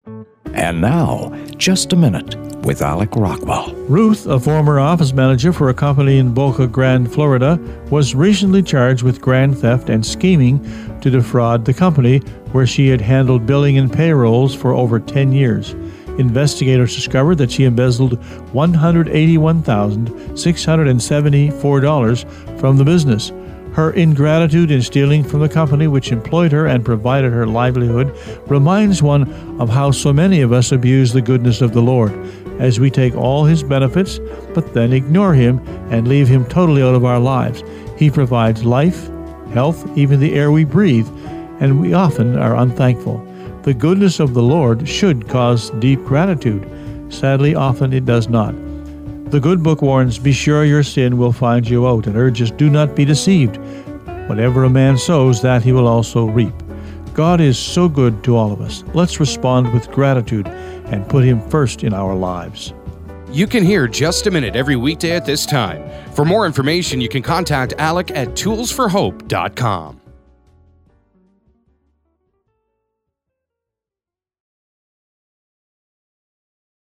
And now, Just a Minute with Alec Rockwell. Ruth, a former office manager for a company in Boca Grande, Florida, was recently charged with grand theft and scheming to defraud the company where she had handled billing and payrolls for over 10 years. Investigators discovered that she embezzled $181,674 from the business. Her ingratitude in stealing from the company which employed her and provided her livelihood reminds one of how so many of us abuse the goodness of the Lord, as we take all His benefits, but then ignore Him and leave Him totally out of our lives. He provides life, health, even the air we breathe, and we often are unthankful. The goodness of the Lord should cause deep gratitude. Sadly, often it does not. The Good Book warns, be sure your sin will find you out, and urges, do not be deceived. Whatever a man sows, that he will also reap. God is so good to all of us. Let's respond with gratitude and put Him first in our lives. You can hear Just a Minute every weekday at this time. For more information, you can contact Alec at toolsforhope.com.